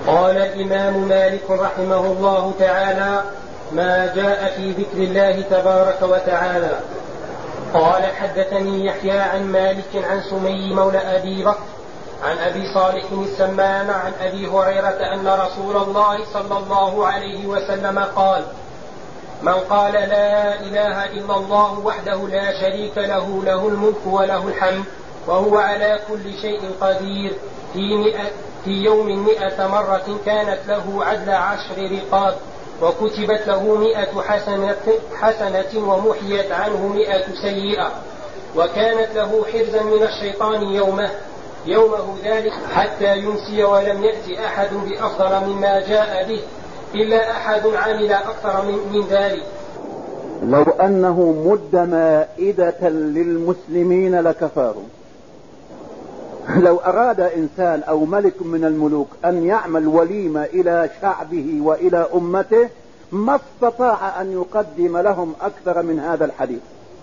قال الإمام مالك رحمه الله تعالى: ما جاء في ذكر الله تبارك وتعالى. قال: حدثني يحيى عن مالك عن سمي مولى أبي بكر عن أبي صالح السمان عن أبي هريرة أن رسول الله صلى الله عليه وسلم قال: من قال لا إله إلا الله وحده لا شريك له له الملك وله الحمد وهو على كل شيء قدير في يوم 100 مرة كانت له عدل 10 رقاب وكتبت له 100 حسنة ومحيت عنه 100 سيئة وكانت له حرزا من الشيطان يومه ذلك حتى يمسي ولم يأتي أحد بأفضل مما جاء به إلا أحد عمل أكثر من ذلك. لو أنه مد مائدة للمسلمين لكفاروا. لو أراد إنسان أو ملك من الملوك أن يعمل وليمة إلى شعبه وإلى أمته ما استطاع أن يقدم لهم أكثر من هذا الحديث.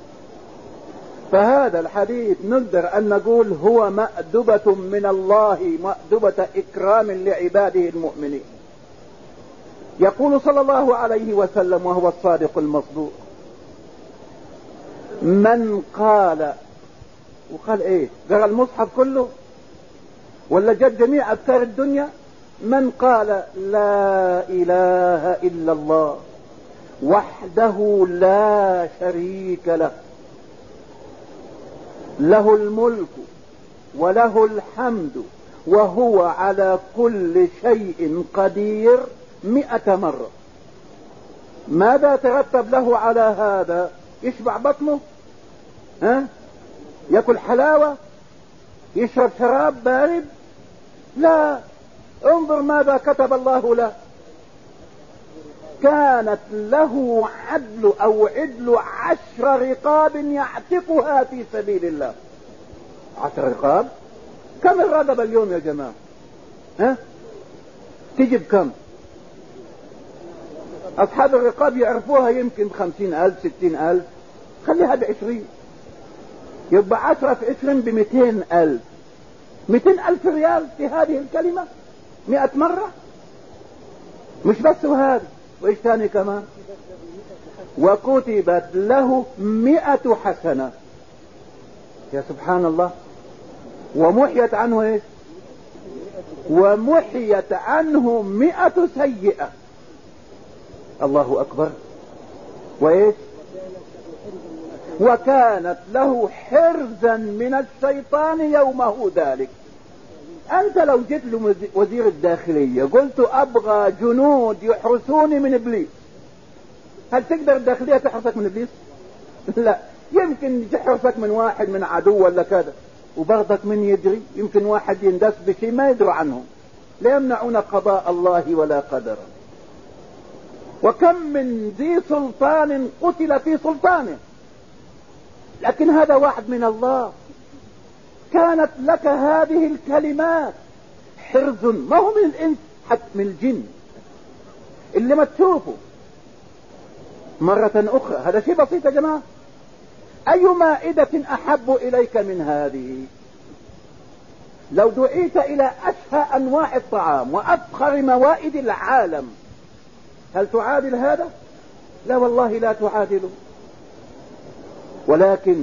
فهذا الحديث نقدر أن نقول هو مأدبة من الله، مأدبة إكرام لعباده المؤمنين. يقول صلى الله عليه وسلم وهو الصادق المصدوق: من قال، وقال ايه؟ قرأ المصحف كله ولا جاب جميع أذكار الدنيا؟ من قال لا إله إلا الله وحده لا شريك له له الملك وله الحمد وهو على كل شيء قدير 100 مرة، ماذا ترتب له على هذا؟ يشبع بطنه؟ يأكل حلاوة؟ يشرب شراب بارد؟ لا، انظر ماذا كتب الله له. كانت له عدل 10 رقاب يعتقها في سبيل الله. 10 رقاب؟ كم الرقبة اليوم يا جماعة؟ تجيب كم؟ أصحاب الرقاب يعرفوها يمكن 50,000 60,000، خليها ب20، يبقى 10 في 20 ب200,000. 200,000 ريال في هذه الكلمة 100 مرة. مش بس وهذا، وإيش ثاني كمان؟ وكتبت له 100 حسنة. يا سبحان الله. ومحيت عنه ايش؟ ومحيت عنه 100 سيئة. الله أكبر. وإيش؟ وكانت له حرزا من الشيطان يومه ذلك. أنت لو جيت له وزير الداخلية قلت أبغى جنود يحرسوني من إبليس، هل تقدر الداخلية تحرسك من إبليس؟ لا، يمكن تحرسك من واحد من عدو ولا كذا، وبرضك من يدري يمكن واحد يندس بشيء ما يدري عنهم، لا يمنعون قضاء الله ولا قدره. وكم من ذي سلطان قتل في سلطانه، لكن هذا وعد من الله. كانت لك هذه الكلمات حرز، ما هو من الإنس حتى من الجن اللي ما تشوفه مرة أخرى. هذا شيء بسيط يا جماعة. أي مائدة أحب إليك من هذه؟ لو دعيت إلى أشهى أنواع الطعام وأفخر موائد العالم، هل تعادل هذا؟ لا والله لا تعادله. ولكن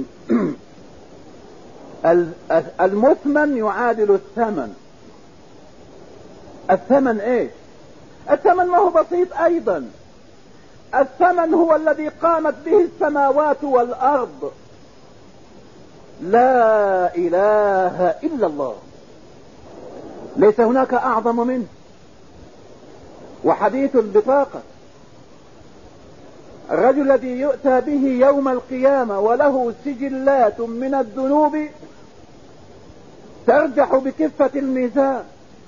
المثمن يعادل الثمن. الثمن ايش؟ الثمن ما هو بسيط ايضا. الثمن هو الذي قامت به السماوات والارض. لا اله الا الله، ليس هناك اعظم منه. وحديث البطاقة، الرجل الذي يؤتى به يوم القيامة وله سجلات من الذنوب ترجح بكفة الميزان،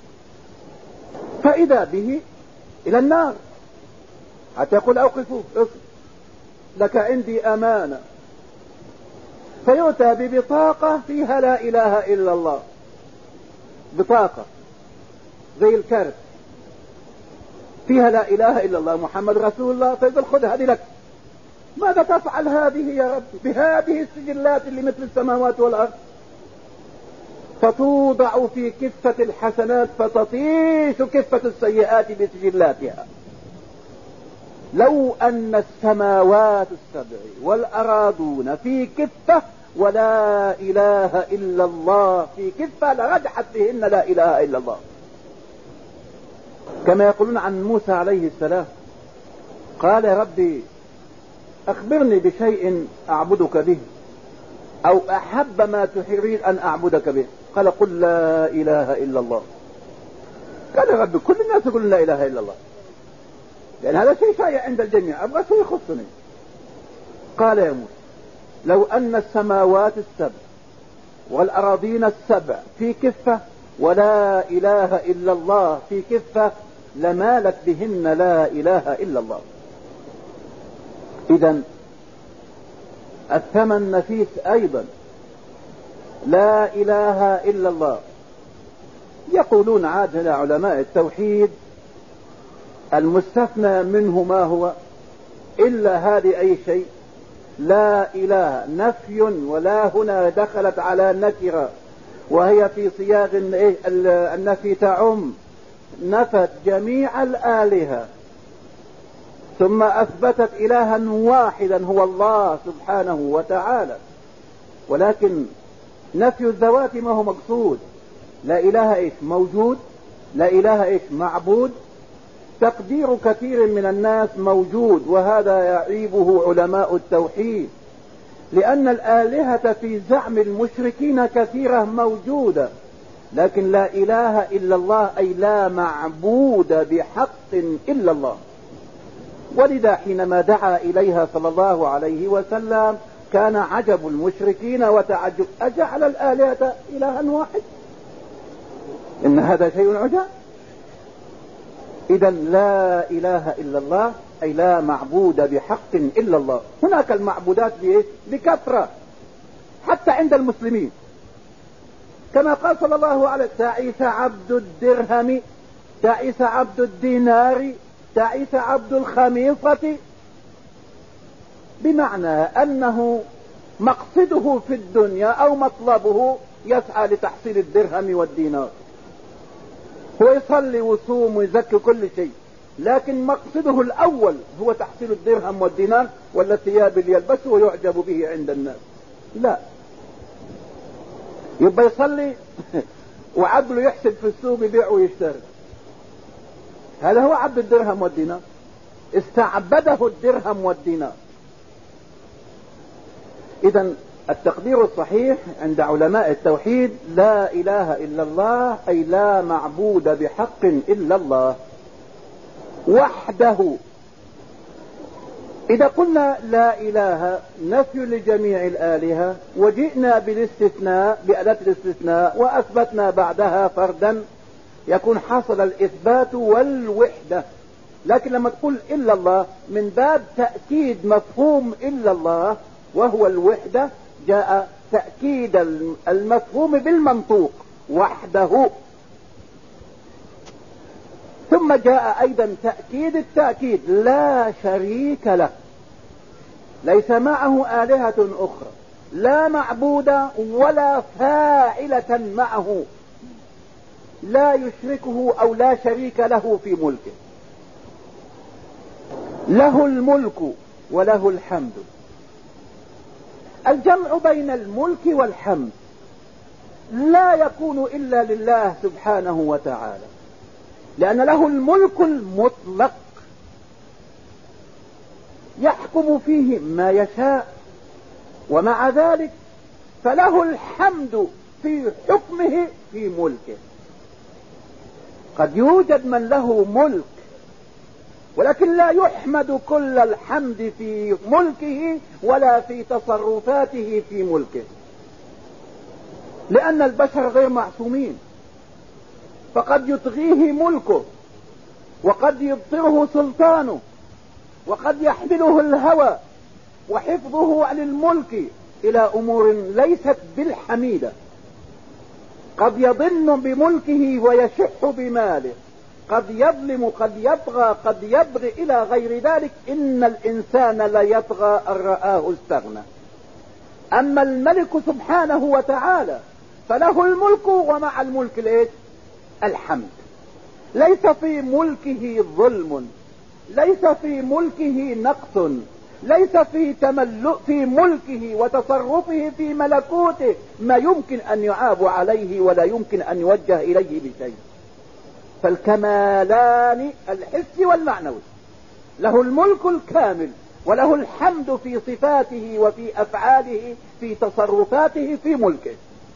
فإذا به إلى النار حتى يقول أوقفوا لك عندي أمانة، فيؤتى ببطاقة فيها لا إله إلا الله، بطاقة زي الكارت فيها لا إله إلا الله محمد رسول الله، فيقول خذ هذه لك. ماذا تفعل هذه يا رب بهذه السجلات اللي مثل السماوات والأرض؟ فتوضع في كفة الحسنات فتطيش كفة السيئات بسجلاتها. لو أن السماوات السبع والأراضون في كفة ولا إله إلا الله في كفة لرجحت بهن لا إله إلا الله. كما يقولون عن موسى عليه السلام قال يا ربي أخبرني بشيء أعبدك به أو أحب ما تريد أن أعبدك به. قال قل لا إله إلا الله. قال يا ربي كل الناس يقولون لا إله إلا الله لأن هذا شيء شائع عند الجميع، أبغى شيء يخصني. قال يا موسى لو أن السماوات السبع والأراضين السبع في كفة ولا إله إلا الله في كفة لمالت بهن لا إله إلا الله. إذن الثمن نفيس أيضا لا إله إلا الله. يقولون عادة علماء التوحيد المستثنى منه ما هو إلا هذه أي شيء لا إله نفي، ولا هنا دخلت على نكرة وهي في صياغ النفي تعم، نفت جميع الآلهة ثم أثبتت إلها واحدا هو الله سبحانه وتعالى. ولكن نفي الذوات ما هو مقصود. لا إله إيش موجود، لا إله إيش معبود. تقدير كثير من الناس موجود، وهذا يعيبه علماء التوحيد، لأن الآلهة في زعم المشركين كثيرة موجودة، لكن لا إله إلا الله أي لا معبود بحق إلا الله. ولذا حينما دعا إليها صلى الله عليه وسلم كان عجب المشركين وتعجب أجعل الآلهة إلها واحد؟ إن هذا شيء عجاب. إذا لا إله إلا الله أي لا معبود بحق إلا الله. هناك المعبودات بكثرة حتى عند المسلمين، كما قال صلى الله عليه وسلم تعيس عبد الدرهم، تعيس عبد الدينار، تعيس عبد الخميصة، بمعنى أنه مقصده في الدنيا أو مطلبه يسعى لتحصيل الدرهم والدينار. هو يصلي ويصوم ويزكي كل شيء، لكن مقصده الأول هو تحصيل الدرهم والدينار ولا الثياب اللي يلبسه ويعجب به عند الناس. لا، يبقى يصلي وعقله يحسب في السوق يبيع ويشتري. هذا هو عبد الدرهم والدينار، استعبده الدرهم والدينار. إذن التقدير الصحيح عند علماء التوحيد لا إله إلا الله أي لا معبود بحق إلا الله وحده. إذا قلنا لا إله نفي لجميع الآلهة وجئنا بالاستثناء بأداة الاستثناء وأثبتنا بعدها فردا يكون حصل الإثبات والوحدة. لكن لما تقول إلا الله من باب تأكيد مفهوم إلا الله وهو الوحدة جاء تأكيد المفهوم بالمنطوق وحده، ثم جاء أيضا تأكيد التأكيد لا شريك له، ليس معه آلهة أخرى، لا معبود ولا فاعلة معه، لا يشركه أو لا شريك له في ملكه. له الملك وله الحمد. الجمع بين الملك والحمد لا يكون إلا لله سبحانه وتعالى، لأن له الملك المطلق يحكم فيه ما يشاء، ومع ذلك فله الحمد في حكمه في ملكه. قد يوجد من له ملك ولكن لا يحمد كل الحمد في ملكه ولا في تصرفاته في ملكه، لأن البشر غير معصومين، فقد يطغيه ملكه وقد يبطره سلطانه وقد يحمله الهوى وحفظه عن الملك إلى أمور ليست بالحميدة. قد يضن بملكه ويشح بماله، قد يظلم، قد يطغى، قد يبغي إلى غير ذلك. إن الإنسان ليطغى أن رآه استغنى. أما الملك سبحانه وتعالى فله الملك ومع الملك الايش؟ الحمد. ليس في ملكه ظلم، ليس في ملكه نقص، ليس في ملكه وتصرفه في ملكوته ما يمكن ان يعاب عليه ولا يمكن ان يوجه اليه بشيء. فالكمالان الحسي والمعنوي، له الملك الكامل وله الحمد في صفاته وفي افعاله في تصرفاته في ملكه.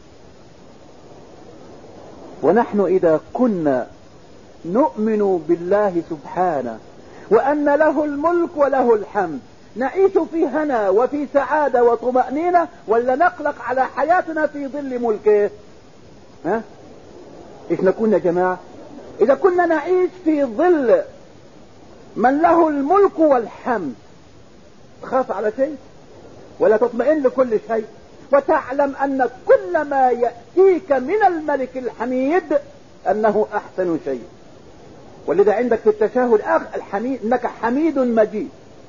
ونحن اذا كنا نؤمن بالله سبحانه وان له الملك وله الحمد نعيش في هنا وفي سعادة وطمأنينة، ولا نقلق على حياتنا في ظل ملكه؟ ها؟ ايش نكون يا جماعة؟ اذا كنا نعيش في ظل من له الملك والحمد تخاف على شيء ولا تطمئن لكل شيء، وتعلم ان كل ما يأتيك من الملك الحميد انه احسن شيء. ولذا عندك في التشهد الحميد انك حميد مجيد،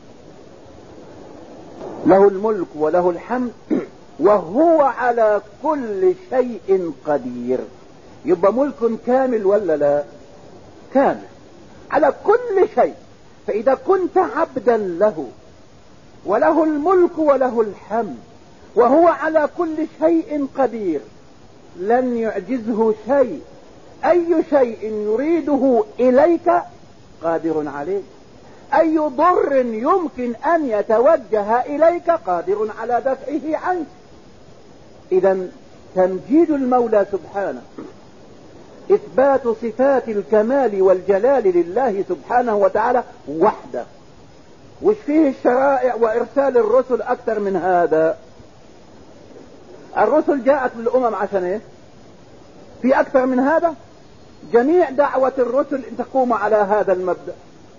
له الملك وله الحمد وهو على كل شيء قدير. يبقى ملك كامل ولا لا؟ كامل على كل شيء. فإذا كنت عبدا له وله الملك وله الحمد وهو على كل شيء قدير لن يعجزه شيء. أي شيء يريده إليك قادر عليه، أي ضر يمكن أن يتوجه إليك قادر على دفعه عنك. إذا تمجيد المولى سبحانه، إثبات صفات الكمال والجلال لله سبحانه وتعالى وحده. وش فيه الشرائع وإرسال الرسل أكثر من هذا؟ الرسل جاءت للأمم عشان إيه؟ في أكثر من هذا؟ جميع دعوة الرسل أن تقوم على هذا المبدأ.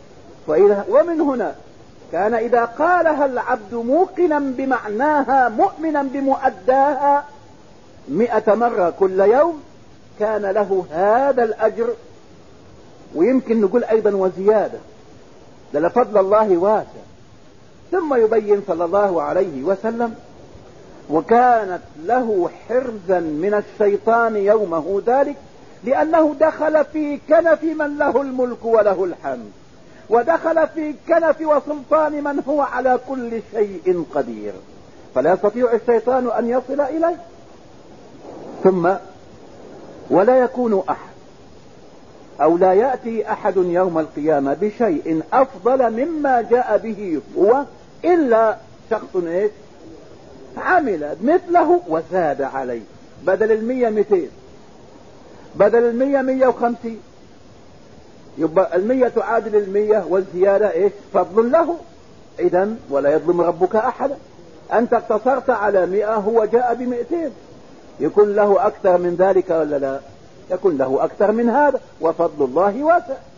ومن هنا كان إذا قالها العبد موقنا بمعناها مؤمنا بمؤداها 100 مرة كل يوم كان له هذا الأجر، ويمكن نقول أيضا وزيادة، لفضل الله واسع. ثم يبين صلى الله عليه وسلم: وكانت له حرزا من الشيطان يومه ذلك، لأنه دخل في كنف من له الملك وله الحمد، ودخل في كنف وسلطان من هو على كل شيء قدير، فلا يستطيع الشيطان أن يصل إليه. ثم ولا يكون أحد أو لا يأتي أحد يوم القيامة بشيء أفضل مما جاء به هو إلا شخص إيش؟ عمل مثله وزاد عليه، بدل 100 200، بدل 100 150، يبقى 100 تعادل 100 والزيادة إيش؟ فضل له. إذن ولا يظلم ربك أحدا. أنت اقتصرت على 100، هو جاء ب200، يكون له أكثر من ذلك ولا لا؟ يكون له أكثر من هذا، وفضل الله واسع.